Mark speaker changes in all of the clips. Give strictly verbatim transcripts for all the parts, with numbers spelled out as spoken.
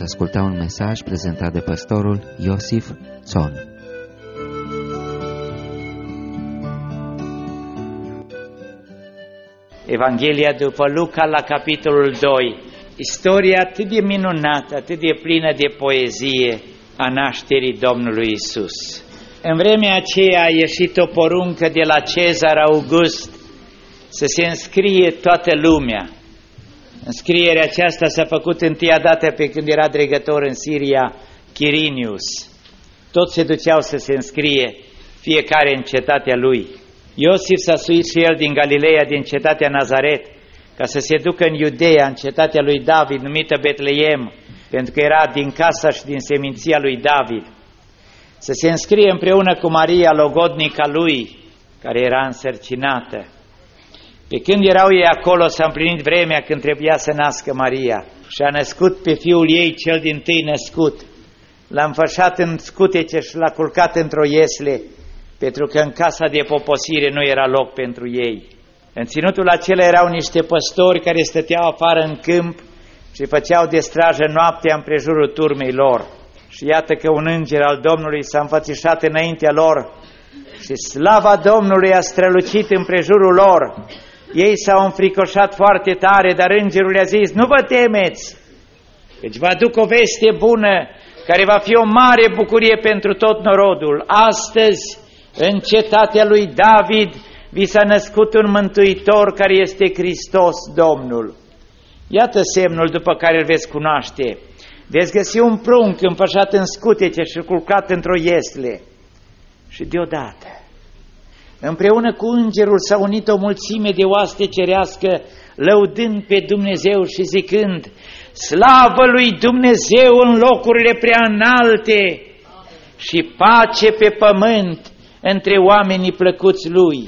Speaker 1: asculta un mesaj prezentat de pastorul Iosif Țon.
Speaker 2: Evanghelia după Luca la capitolul doi. Istoria atât de minunată, atât de plină de poezie a nașterii Domnului Isus. În vremea aceea a ieșit o poruncă de la Cezar August să se înscrie toată lumea. Înscrierea aceasta s-a făcut întâia dată pe când era dregător în Siria Chirinius. Toți se duceau să se înscrie, fiecare în cetatea lui. Iosif s-a suit și el din Galileea, din cetatea Nazaret, ca să se ducă în Iudeea, în cetatea lui David, numită Betleem, pentru că era din casa și din seminția lui David, să se înscrie împreună cu Maria, logodnica lui, care era însărcinată. Pe când erau ei acolo, s-a împlinit vremea când trebuia să nască Maria și a născut pe fiul ei cel dintâi născut. L-a înfășat în scutece și l-a culcat într-o iesle, pentru că în casa de poposire nu era loc pentru ei. În ținutul acela erau niște păstori care stăteau afară în câmp și făceau de strajă noaptea împrejurul turmei lor. Și iată că un înger al Domnului s-a înfățișat înaintea lor și slava Domnului a strălucit împrejurul lor. Ei s-au înfricoșat foarte tare, dar îngerul le-a zis: nu vă temeți, căci vă aduc o veste bună care va fi o mare bucurie pentru tot norodul. Astăzi, în cetatea lui David, vi s-a născut un mântuitor care este Hristos Domnul. Iată semnul după care îl veți cunoaște. Veți găsi un prunc înfășat în scutece și culcat într-o iesle. Și deodată, împreună cu îngerul s-a unit o mulțime de oaste cerească, lăudând pe Dumnezeu și zicând: slavă lui Dumnezeu în locurile prea înalte și pace pe pământ între oamenii plăcuți lui.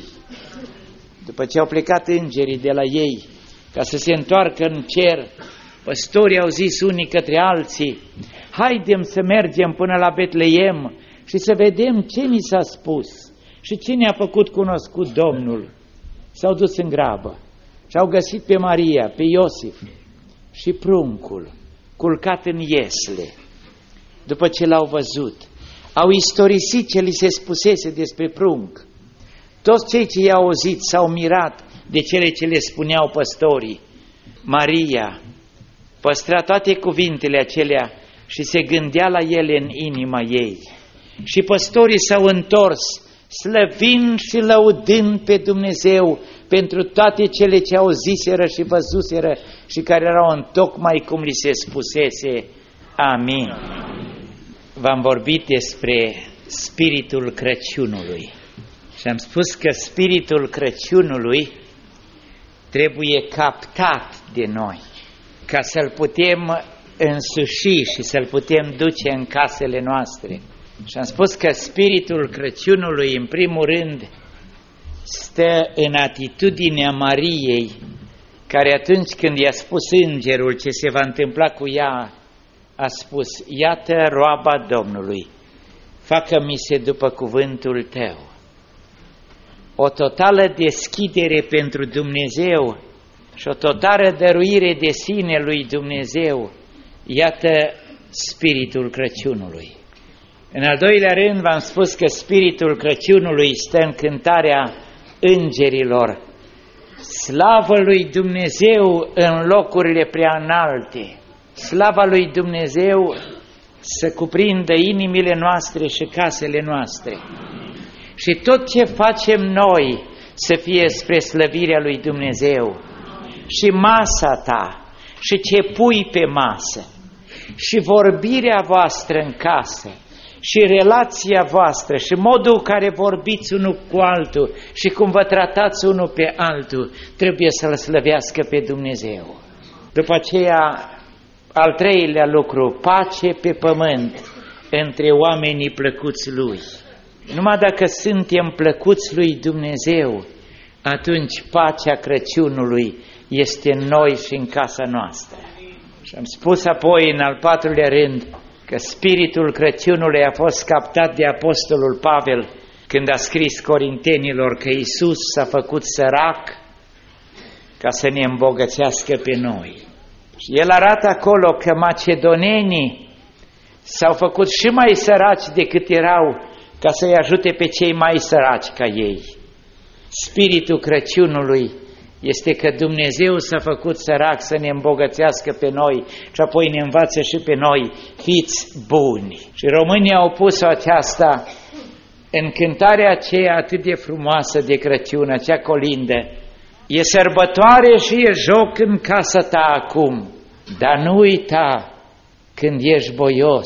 Speaker 2: După ce au plecat îngerii de la ei ca să se întoarcă în cer, păstorii au zis unii către alții: haidem să mergem până la Betleem și să vedem ce ni s-a spus și ce ne-a făcut cunoscut Domnul. S-au dus în grabă și au găsit pe Maria, pe Iosif și pruncul culcat în iesle. După ce l-au văzut, au istorisit ce li se spusese despre prunc. Toți cei ce i-au auzit s-au mirat de cele ce le spuneau păstorii. Maria păstra toate cuvintele acelea și se gândea la ele în inima ei. Și păstorii s-au întors, slăvind și lăudând pe Dumnezeu pentru toate cele ce auziseră și văzuseră și care erau întocmai cum li se spusese. Amin. V-am vorbit despre spiritul Crăciunului și am spus că spiritul Crăciunului trebuie captat de noi ca să-l putem însuși și să-l putem duce în casele noastre. Și am spus că spiritul Crăciunului, în primul rând, stă în atitudinea Mariei, care atunci când i-a spus îngerul ce se va întâmpla cu ea, a spus: iată roaba Domnului, facă-mi se după cuvântul tău. O totală deschidere pentru Dumnezeu și o totală dăruire de sine lui Dumnezeu, iată spiritul Crăciunului. În al doilea rând v-am spus că spiritul Crăciunului stă în cântarea îngerilor: slavă lui Dumnezeu în locurile prea înalte. Slava lui Dumnezeu să cuprindă inimile noastre și casele noastre. Și tot ce facem noi să fie spre slăvirea lui Dumnezeu. Și masa ta, și ce pui pe masă, și vorbirea voastră în casă, și relația voastră, și modul în care vorbiți unul cu altul, și cum vă tratați unul pe altul, trebuie să-L slăvească pe Dumnezeu. După aceea, al treilea lucru, pace pe pământ între oamenii plăcuți Lui. Numai dacă suntem plăcuți lui Dumnezeu, atunci pacea Crăciunului este în noi și în casa noastră. Și am spus apoi, în al patrulea rând, că spiritul Crăciunului a fost captat de apostolul Pavel când a scris Corintenilor că Iisus s-a făcut sărac ca să ne îmbogățească pe noi. Și el arată acolo că macedonenii s-au făcut și mai săraci decât erau ca să-i ajute pe cei mai săraci ca ei. Spiritul Crăciunului este că Dumnezeu s-a făcut sărac să ne îmbogățească pe noi și apoi ne învață și pe noi, fiți buni. Și românii au pus aceasta în cântarea aceea atât de frumoasă de Crăciun, acea colindă. E sărbătoare și e joc în casa ta acum, dar nu uita, când ești boios,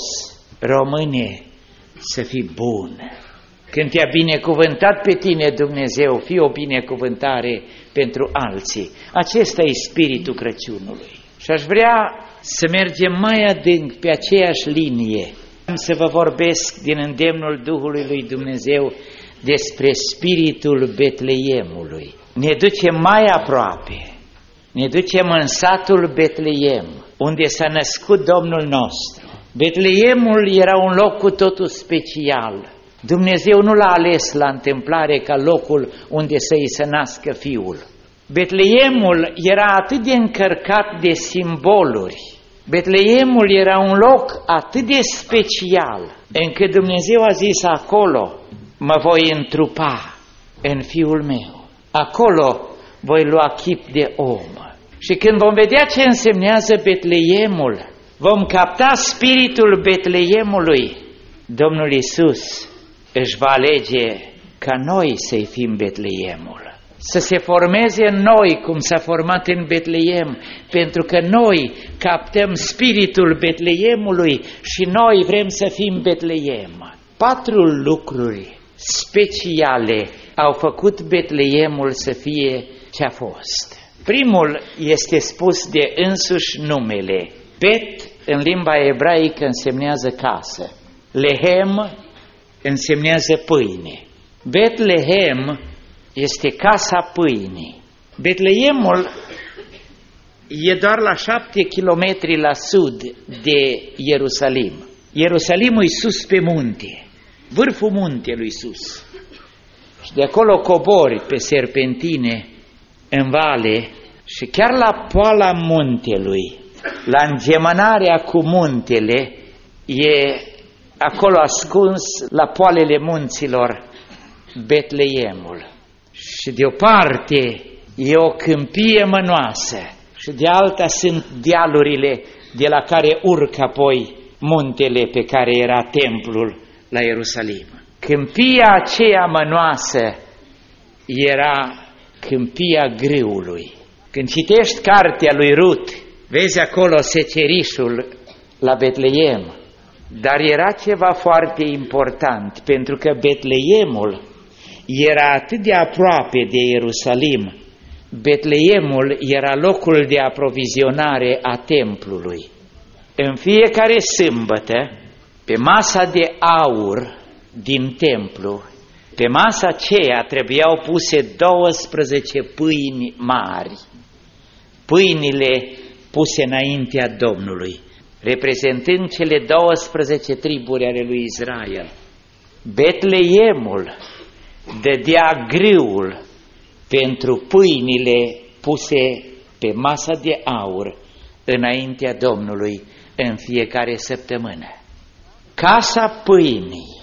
Speaker 2: române, să fii bun. Când te-a binecuvântat pe tine Dumnezeu, fii o binecuvântare pentru alții. Acesta e spiritul Crăciunului. Și aș vrea să mergem mai adânc pe aceeași linie, să vă vorbesc din îndemnul Duhului lui Dumnezeu despre spiritul Betleemului. Ne ducem mai aproape, ne ducem în satul Betleem, unde s-a născut Domnul nostru. Betleemul era un loc cu totul special. Dumnezeu nu l-a ales la întâmplare ca locul unde să-i se nască Fiul. Betleemul era atât de încărcat de simboluri, Betleemul era un loc atât de special, încât Dumnezeu a zis acolo, mă voi întrupa în Fiul meu, acolo voi lua chip de om. Și când vom vedea ce însemnează Betleemul, vom capta spiritul Betleemului. Domnul Iisus își va alege ca noi să-i fim Betleemul, să se formeze în noi cum s-a format în Betleem, pentru că noi captăm spiritul Betleemului și noi vrem să fim Betleem. Patru lucruri speciale au făcut Betleemul să fie ce a fost. Primul este spus de însuși numele. Bet în limba ebraică însemnează casă. Lehem însemnează pâine. Betlehem este casa pâinii. Betleemul e doar la șapte kilometri la sud de Ierusalim. Ierusalimul e sus pe munte, vârful muntelui sus. Și de acolo cobori pe serpentine în vale și chiar la poala muntelui, la îngemănarea cu muntele, e acolo ascuns la poalele munților Betleemul. Și de o parte e o câmpie mănoasă și de alta sunt dealurile de la care urcă apoi muntele pe care era templul la Ierusalim. Câmpia aceea mănoasă era câmpia grâului. Când citești cartea lui Rut, vezi acolo secerișul la Betleem, dar era ceva foarte important, pentru că Betleemul era atât de aproape de Ierusalim. Betleemul era locul de aprovizionare a templului. În fiecare sâmbătă, pe masa de aur din templu, pe masa aceea trebuiau puse douăsprezece pâini mari, pâinile puse înaintea Domnului, reprezentând cele douăsprezece triburi ale lui Israel. Betleemul dădea grâul pentru pâinile puse pe masa de aur înaintea Domnului în fiecare săptămână. Casa pâinii,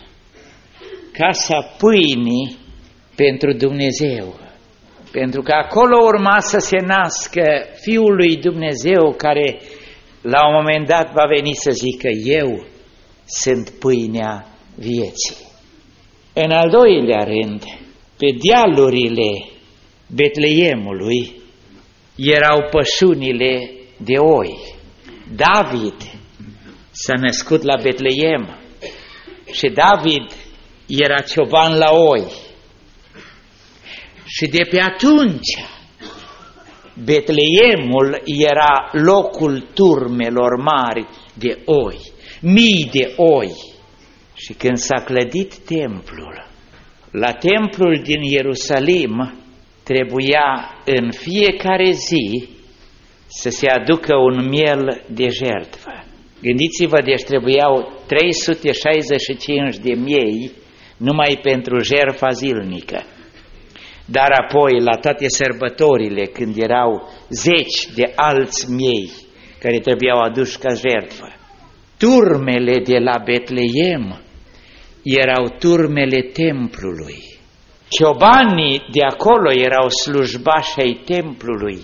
Speaker 2: casa pâinii pentru Dumnezeu, pentru că acolo urma să se nască Fiul lui Dumnezeu, care la un moment dat va veni să zică, eu sunt pâinea vieții. În al doilea rând, pe dealurile Betleemului erau pășunile de oi. David s-a născut la Betleem și David era cioban la oi. Și de pe atunci Betleemul era locul turmelor mari de oi, mii de oi. Și când s-a clădit templul, la templul din Ierusalim trebuia în fiecare zi să se aducă un miel de jertfă. Gândiți-vă, deci trebuiau trei sute șaizeci și cinci de miei numai pentru jertfa zilnică. Dar apoi, la toate sărbătorile, când erau zeci de alți miei care trebuiau aduși ca jertfă. Turmele de la Betleem erau turmele templului. Ciobanii de acolo erau slujbași ai templului.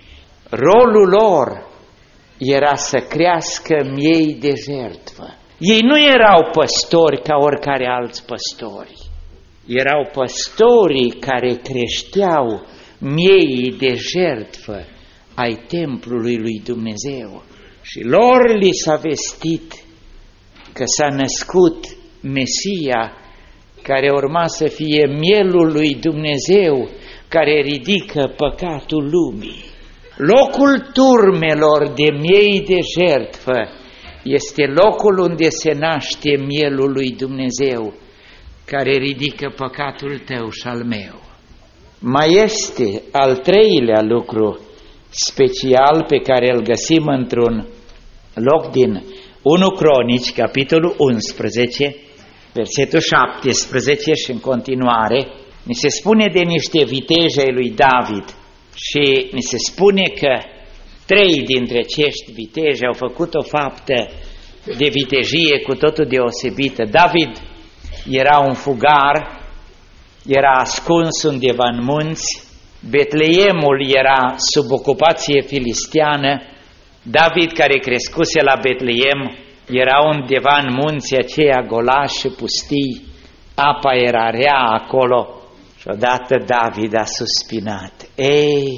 Speaker 2: Rolul lor era să crească miei de jertfă. Ei nu erau păstori ca oricare alți păstori. Erau păstorii care creșteau miei de jertfă ai templului lui Dumnezeu. Și lor li s-a vestit că s-a născut Mesia, care urma să fie mielul lui Dumnezeu, care ridică păcatul lumii. Locul turmelor de miei de jertfă este locul unde se naște mielul lui Dumnezeu, care ridică păcatul tău și al meu. Mai este al treilea lucru special pe care îl găsim într-un loc din unu Cronici, capitolul unsprezece, versetul șaptesprezece și în continuare, ni se spune de niște viteji ai lui David și ni se spune că trei dintre acești viteji au făcut o faptă de vitejie cu totul deosebită. David era un fugar, era ascuns undeva în munți, Betleemul era sub ocupație filisteană, David, care crescuse la Betleem, era undeva în munții aceia golași și pustii, apa era rea acolo și odată David a suspinat: ei,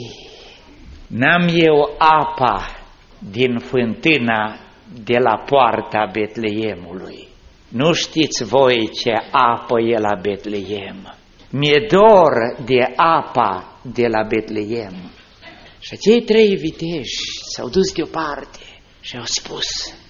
Speaker 2: n-am eu apa din fântâna de la poarta Betleemului. Nu știți voi ce apă e la Betleem. Mi-e dor de apa de la Betleem. Și acei trei viteji s-au dus deoparte și au spus: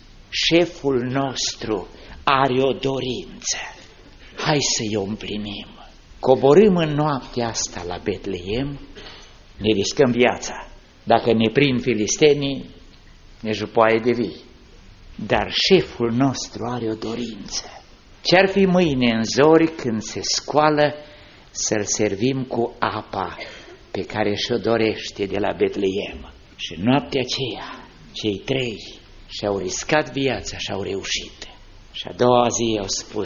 Speaker 2: șeful nostru are o dorință, hai să-i o împlinim. Coborâm în noaptea asta la Betleem, ne riscăm viața. Dacă ne prind filistenii, ne jupoaie de vii. Dar șeful nostru are o dorință. Ce-ar fi mâine în zori, când se scoală, să-l servim cu apa pe care și-o dorește de la Betleem. Și noaptea aceea, cei trei și-au riscat viața și au reușit. Și a doua zi au spus: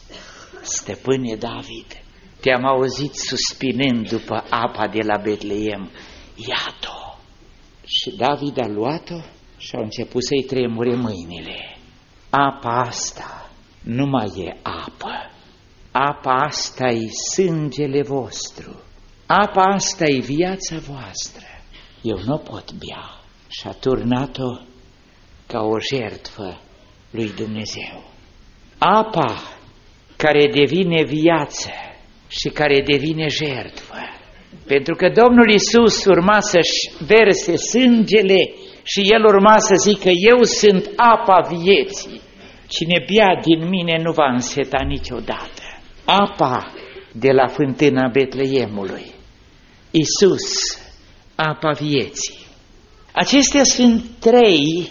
Speaker 2: stăpâne David, te-am auzit suspinând după apa de la Betleem, iată-o. Și David a luat-o și au început să-i tremure mâinile. Apa asta nu mai e apă, apa asta e sângele vostru, apa asta e viața voastră, eu nu pot bea. Și a turnat-o ca o jertfă lui Dumnezeu. Apa care devine viață și care devine jertfă. Pentru că Domnul Iisus urma să-și verse sângele și El urma să zică: eu sunt apa vieții. Cine bea din mine nu va înseta niciodată. Apa de la fântâna Betleemului. Iisus, apa vieții. Acestea sunt trei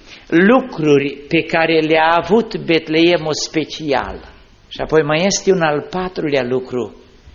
Speaker 2: lucruri pe care le-a avut Betleemul special. Și apoi mai este un al patrulea lucru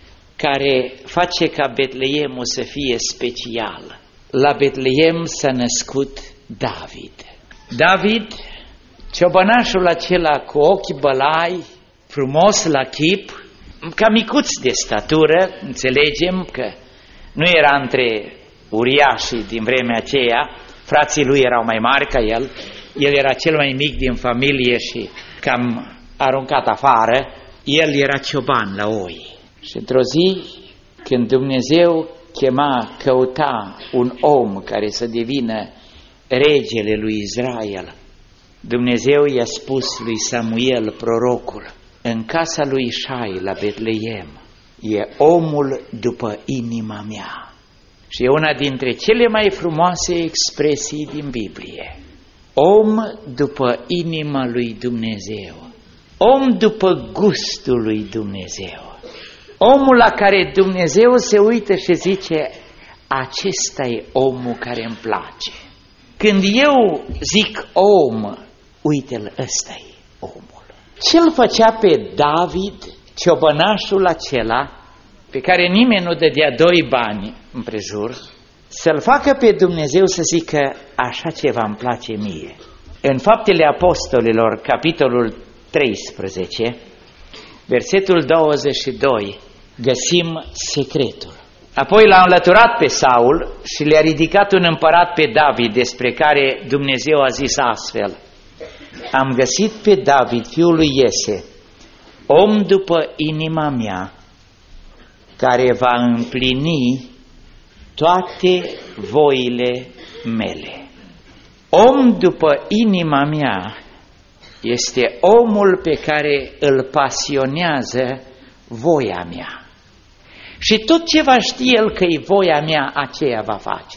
Speaker 2: care face ca Betleemul să fie special. La Betleem s-a născut David. David, ciobănașul acela cu ochi bălai, frumos la chip, ca micuț de statură, înțelegem că nu era între uriașii din vremea aceea, frații lui erau mai mari ca el, el era cel mai mic din familie și cam aruncat afară, el era cioban la oi. Și într-o zi, când Dumnezeu chema, căuta un om care să devină regele lui Israel, Dumnezeu i-a spus lui Samuel, prorocul: în casa lui Ișai la Betleem e omul după inima mea. Și e una dintre cele mai frumoase expresii din Biblie. Om după inima lui Dumnezeu. Om după gustul lui Dumnezeu. Omul la care Dumnezeu se uită și zice: acesta e omul care îmi place. Când eu zic om, uite-l, ăsta e omul. Ce-l făcea pe David, ciobănașul acela, pe care nimeni nu dădea doi bani împrejur, să-L facă pe Dumnezeu să zică așa ceva îmi place mie. În Faptele Apostolilor, capitolul treisprezece, versetul douăzeci și doi, găsim secretul. Apoi l-a înlăturat pe Saul și le-a ridicat un împărat pe David, despre care Dumnezeu a zis astfel: am găsit pe David, fiul lui Iese, om după inima mea, care va împlini toate voile mele. Om după inima mea este omul pe care îl pasionează voia mea. Și tot ce va ști el că e voia mea, aceea va face.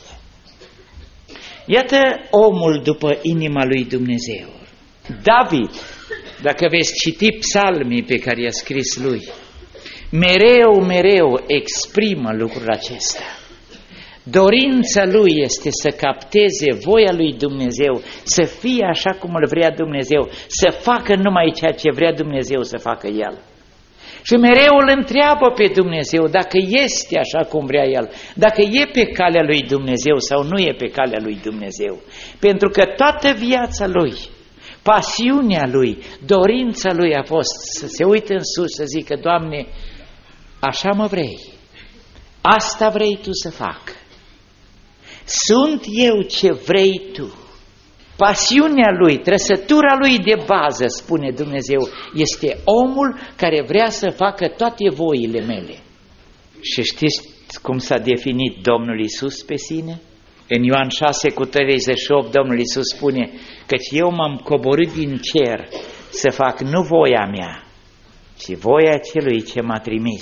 Speaker 2: Iată omul după inima lui Dumnezeu. David, dacă veți citi psalmii pe care i-a scris lui, mereu, mereu exprimă lucrul acesta. Dorința lui este să capteze voia lui Dumnezeu, să fie așa cum îl vrea Dumnezeu, să facă numai ceea ce vrea Dumnezeu să facă el. Și mereu îl întreabă pe Dumnezeu dacă este așa cum vrea el, dacă e pe calea lui Dumnezeu sau nu e pe calea lui Dumnezeu. Pentru că toată viața lui, pasiunea lui, dorința lui a fost să se uite în sus, să zică: Doamne, așa mă vrei, asta vrei Tu să fac, sunt eu ce vrei Tu. Pasiunea lui, trăsătura lui de bază, spune Dumnezeu, este omul care vrea să facă toate voile mele. Și știți cum s-a definit Domnul Iisus pe sine? În Ioan șase cu treizeci și opt, Domnul Iisus spune: căci eu m-am coborât din cer să fac nu voia mea, ci voia celui ce m-a trimis.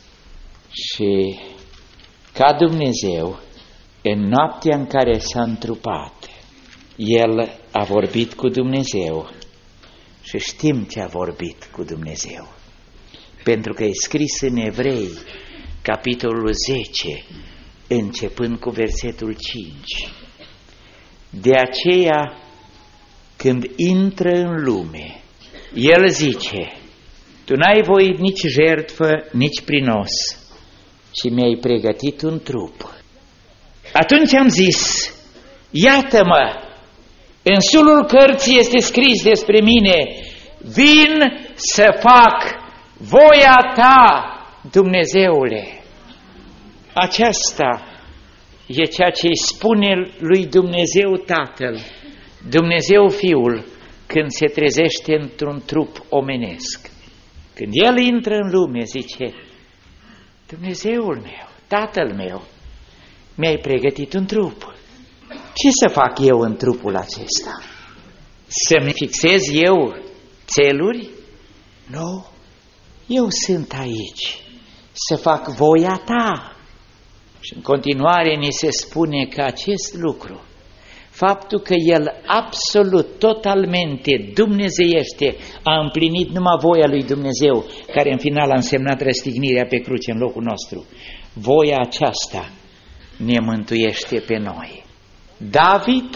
Speaker 2: Și ca Dumnezeu, în noaptea în care s-a întrupat, El a vorbit cu Dumnezeu și știm ce a vorbit cu Dumnezeu. Pentru că e scris în Evrei, capitolul zece, începând cu versetul cinci. De aceea, când intră în lume, El zice: Tu n-ai voit nici jertfă, nici prinos, ci mi-ai pregătit un trup. Atunci am zis: iată-mă! În sulul cărții este scris despre mine: vin să fac voia Ta, Dumnezeule. Aceasta e ceea ce îi spune lui Dumnezeu Tatăl, Dumnezeu Fiul, când se trezește într-un trup omenesc. Când El intră în lume, zice: Dumnezeul meu, Tatăl meu, mi-ai pregătit un trup. Ce să fac eu în trupul acesta? Să-mi fixez eu țeluri? Nu, eu sunt aici să fac voia Ta. Și în continuare ni se spune că acest lucru, faptul că El absolut, totalmente dumnezeiește, a împlinit numai voia lui Dumnezeu, care în final a însemnat răstignirea pe cruce în locul nostru. Voia aceasta ne mântuiește pe noi. David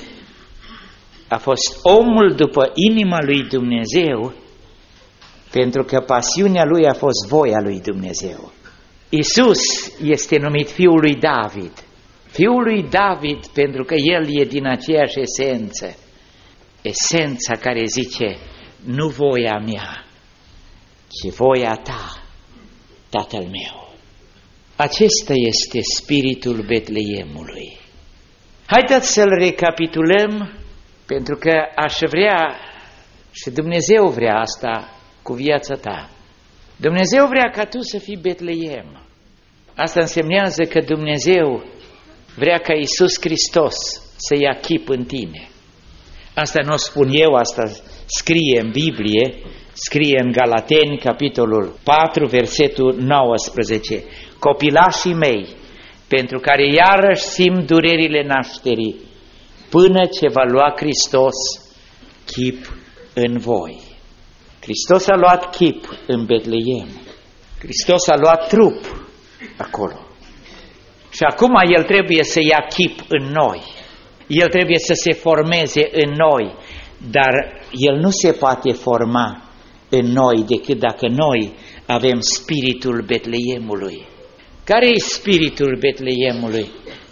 Speaker 2: a fost omul după inima lui Dumnezeu, pentru că pasiunea lui a fost voia lui Dumnezeu. Iisus este numit Fiul lui David. Fiul lui David pentru că El e din aceeași esență. Esența care zice: nu voia mea, ci voia Ta, Tatăl meu. Acesta este spiritul Betleemului. Haideți să-l recapitulăm, pentru că aș vrea, și Dumnezeu vrea asta cu viața ta. Dumnezeu vrea ca tu să fii Betleem. Asta însemnează că Dumnezeu vrea ca Iisus Hristos să ia chip în tine. Asta nu o spun eu, asta scrie în Biblie, scrie în Galateni, capitolul patru, versetul nouăsprezece. Copilașii mei, pentru care iarăși simt durerile nașterii, până ce va lua Hristos chip în voi. Hristos a luat chip în Betleem. Hristos a luat trup acolo. Și acum El trebuie să ia chip în noi. El trebuie să se formeze în noi, dar El nu se poate forma în noi decât dacă noi avem spiritul Betleemului. Care e spiritul Betleemului?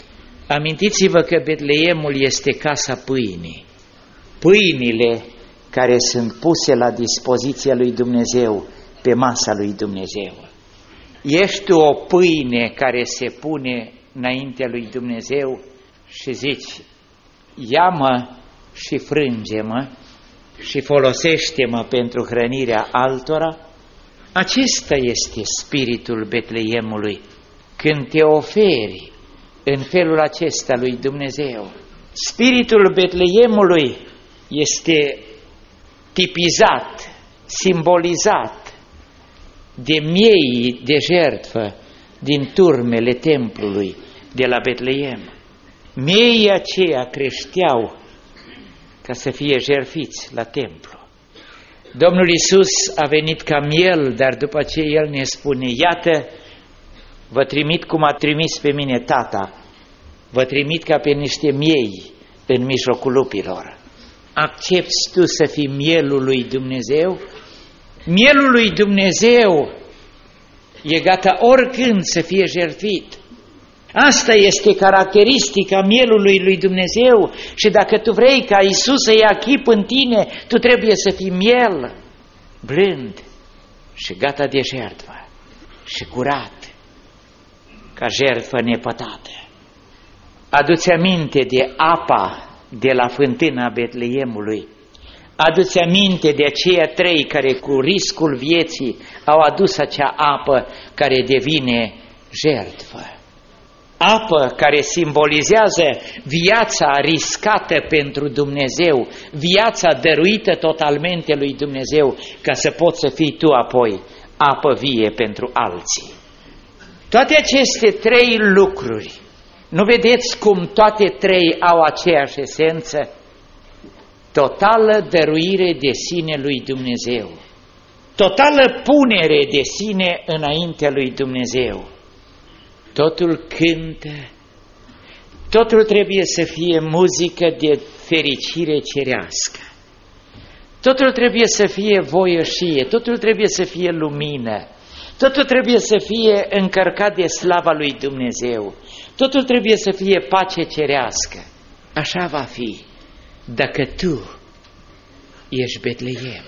Speaker 2: Amintiți-vă că Betleemul este casa pâinii. Pâinile care sunt puse la dispoziția lui Dumnezeu, pe masa lui Dumnezeu. Ești tu o pâine care se pune înaintea lui Dumnezeu și zici, ia-mă și frânge-mă și folosește-mă pentru hrănirea altora? Acesta este spiritul Betleemului, când te oferi în felul acesta lui Dumnezeu. Spiritul Betleemului este tipizat, simbolizat de miei de jertfă din turmele templului de la Betleem. Miei aceia creșteau ca să fie jertfiți la templu. Domnul Iisus a venit ca miel, dar după aceea El ne spune, iată, vă trimit cum a trimis pe mine Tata, vă trimit ca pe niște miei în mijlocul lupilor. Accepți tu să fii mielul lui Dumnezeu? Mielul lui Dumnezeu e gata oricând să fie jertfit. Asta este caracteristica mielului lui Dumnezeu și dacă tu vrei ca Iisus să ia chip în tine, tu trebuie să fii miel, blând și gata de jertfă și curat, ca jertfă nepătată. Adu-ți aminte de apa de la fântâna Betleemului. Adu-ți aminte de aceia trei care cu riscul vieții au adus acea apă care devine jertfă. Apă care simbolizează viața riscată pentru Dumnezeu, viața dăruită totalmente lui Dumnezeu, ca să poți să fii tu apoi apă vie pentru alții. Toate aceste trei lucruri, nu vedeți cum toate trei au aceeași esență? Totală dăruire de sine lui Dumnezeu, totală punere de sine înaintea lui Dumnezeu. Totul cântă, totul trebuie să fie muzică de fericire cerească, totul trebuie să fie voioșie, totul trebuie să fie lumină, totul trebuie să fie încărcat de slava lui Dumnezeu, totul trebuie să fie pace cerească. Așa va fi dacă tu ești Betleem.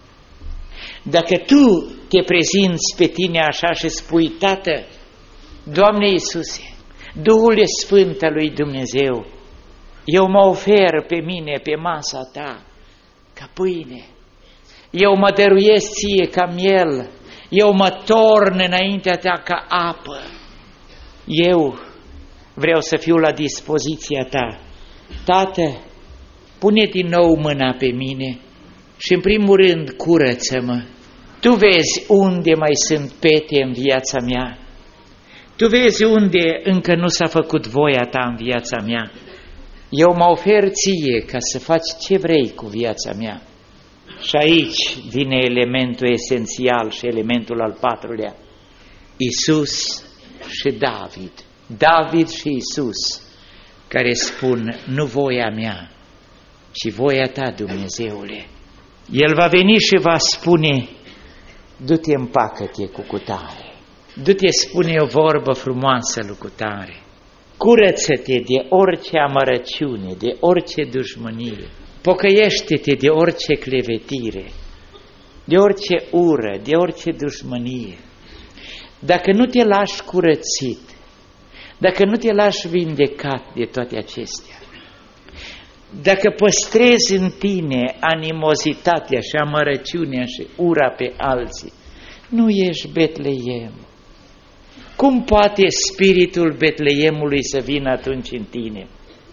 Speaker 2: Dacă tu te prezinți pe tine așa și spui, Tată, Doamne Iisuse, Duhul Sfânt al lui Dumnezeu, eu mă ofer pe mine, pe masa ta, ca pâine, eu mă dăruiesc ție ca miel, eu mă torn înaintea ta ca apă, eu vreau să fiu la dispoziția ta. Tată, pune din nou mâna pe mine și în primul rând curăță-mă. Tu vezi unde mai sunt pete în viața mea. Tu vezi unde încă nu s-a făcut voia ta în viața mea. Eu mă ofer ție ca să faci ce vrei cu viața mea. Și aici vine elementul esențial și elementul al patrulea. Iisus și David. David și Iisus, care spun, nu voia mea, ci voia ta, Dumnezeule. El va veni și va spune, du-te, împacă-te cu cutare. Du-te, spune o vorbă frumoasă lui cutare. Curăță-te de orice amărăciune, de orice dușmănie. Pocăiește-te de orice clevetire, de orice ură, de orice dușmănie. Dacă nu te lași curățit, dacă nu te lași vindecat de toate acestea, dacă păstrezi în tine animozitatea și amărăciunea și ura pe alții, nu ești Betleem. Cum poate spiritul Betleemului să vină atunci în tine?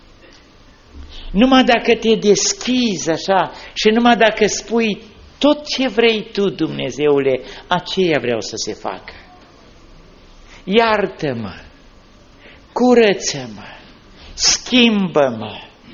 Speaker 2: Numai dacă te deschizi așa și numai dacă spui tot ce vrei tu, Dumnezeule, aceea vreau să se facă. Iartă-mă, curăță-mă, schimbă-mă.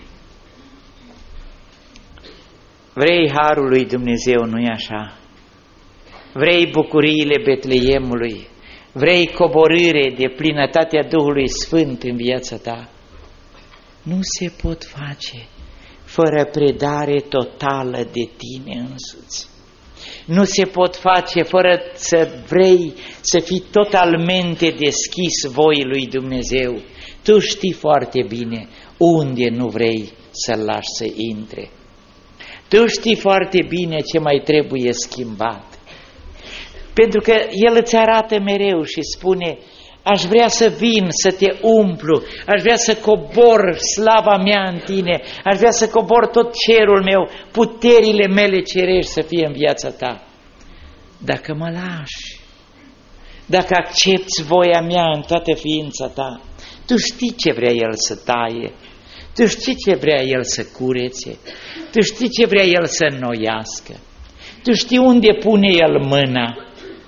Speaker 2: Vrei harul lui Dumnezeu, nu-i așa? Vrei bucuriile Betleemului? Vrei coborâre de plinătatea Duhului Sfânt în viața ta? Nu se pot face fără predare totală de tine însuți. nu se pot face fără să vrei să fii totalmente deschis voii lui Dumnezeu. Tu știi foarte bine unde nu vrei să-L lași să intre. Tu știi foarte bine ce mai trebuie schimbat. Pentru că El îți arată mereu și spune: aș vrea să vin, să te umplu, aș vrea să cobor slava mea în tine, aș vrea să cobor tot cerul meu, puterile mele cerești să fie în viața ta. Dacă mă lași, dacă accepti voia mea în toată ființa ta, tu știi ce vrea El să taie, tu știi ce vrea El să curețe, tu știi ce vrea El să înnoiască, tu știi unde pune El mâna.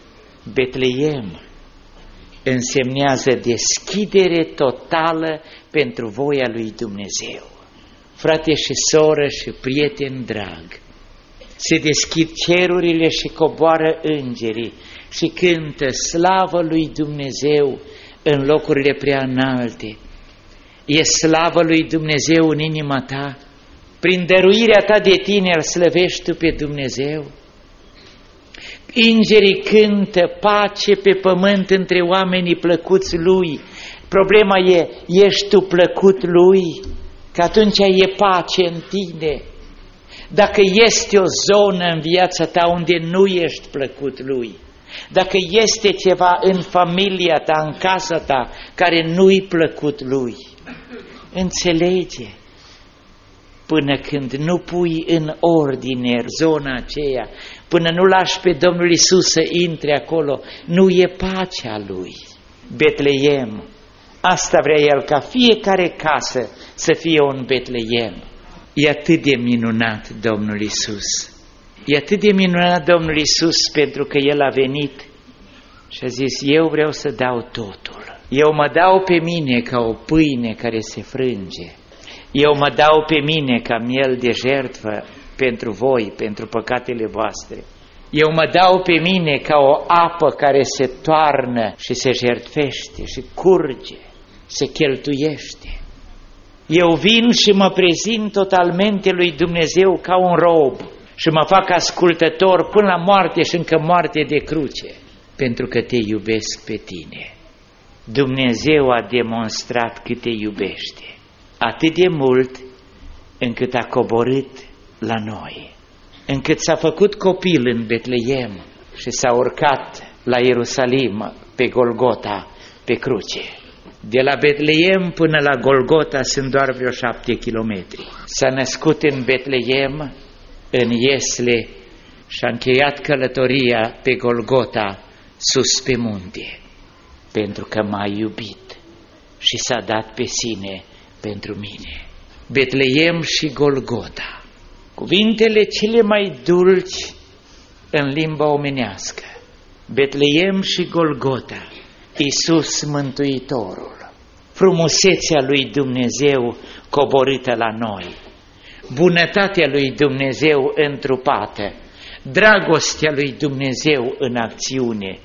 Speaker 2: Betleem însemnează deschidere totală pentru voia lui Dumnezeu. Frate și soră și prieten drag, se deschid cerurile și coboară îngerii și cântă slavă lui Dumnezeu în locurile prea înalte. E slavă lui Dumnezeu în inima ta? Prin dăruirea ta de tine îl slăvești tu pe Dumnezeu? Îngerii cântă pace pe pământ între oamenii plăcuți lui. Problema e, ești tu plăcut lui? Că atunci e pace în tine. Dacă este o zonă în viața ta unde nu ești plăcut lui, dacă este ceva în familia ta, în casa ta, care nu-i plăcut lui, înțelege, până când nu pui în ordine zona aceea, până nu lași pe Domnul Iisus să intre acolo, nu e pacea lui. Betleem, asta vrea El, ca fiecare casă să fie un Betleem. E atât de minunat Domnul Iisus. E atât de minunat Domnul Iisus pentru că El a venit și a zis: eu vreau să dau totul. Eu mă dau pe mine ca o pâine care se frânge. Eu mă dau pe mine ca miel de jertfă pentru voi, pentru păcatele voastre. Eu mă dau pe mine ca o apă care se toarnă și se jertfește și curge, se cheltuiește. Eu vin și mă prezint totalmente lui Dumnezeu ca un rob și mă fac ascultător până la moarte și încă moarte de cruce, pentru că te iubesc pe tine. Dumnezeu a demonstrat cât te iubește, atât de mult încât a coborât la noi, încât s-a făcut copil în Betleem și s-a urcat la Ierusalim pe Golgota, pe cruce. De la Betleem până la Golgota sunt doar vreo șapte kilometri. S-a născut în Betleem, în Iesle, și a încheiat călătoria pe Golgota, sus pe munte, pentru că m-a iubit și s-a dat pe sine pentru mine. Betleem și Golgota, cuvintele cele mai dulci în limba omenească. Betleem și Golgota, Iisus Mântuitorul, frumusețea lui Dumnezeu coborâtă la noi, bunătatea lui Dumnezeu întrupată, dragostea lui Dumnezeu în acțiune.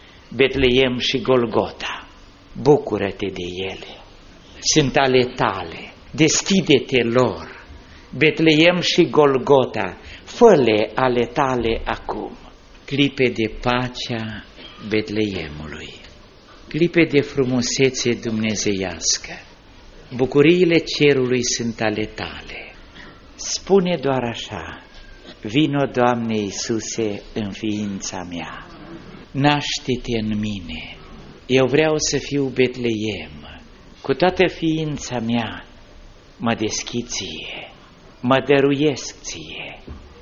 Speaker 2: Betleem și Golgota, bucură-te de ele, sunt ale tale, deschide-te lor. Betleem și Golgota, fă-le ale tale acum. Clipe de pacea Betleemului, clipe de frumusețe dumnezeiască, bucuriile cerului sunt ale tale. Spune doar așa: vino, Doamne Iisuse, în ființa mea, naște-te în mine, eu vreau să fiu Betleem, cu toată ființa mea mă deschid ție, mă dăruiesc ție,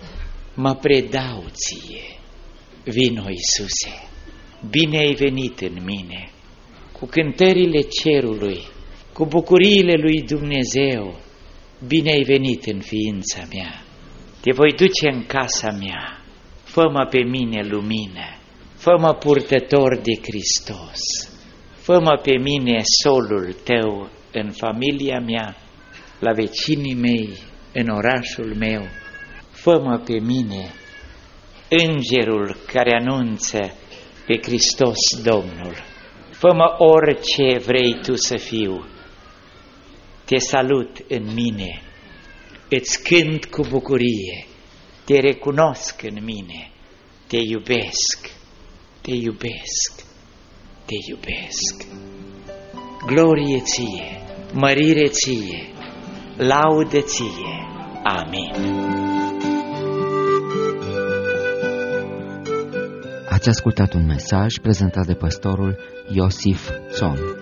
Speaker 2: mă predau ție. Vino, Iisuse, bine ai venit în mine, cu cântările cerului, cu bucuriile lui Dumnezeu, bine ai venit în ființa mea. Te voi duce în casa mea, fă-mă pe mine lumină, fă-mă purtător de Hristos, fă-mă pe mine solul tău în familia mea, la vecinii mei, în orașul meu, fă-mă pe mine îngerul care anunță pe Hristos Domnul, fă-mă orice vrei tu să fiu. Te salut în mine, îți cânt cu bucurie, te recunosc în mine, te iubesc, te iubesc, te iubesc. Glorie ție, mărire ție, laudă ție. Amin.
Speaker 1: Ați ascultat un mesaj prezentat de pastorul Iosif Țon.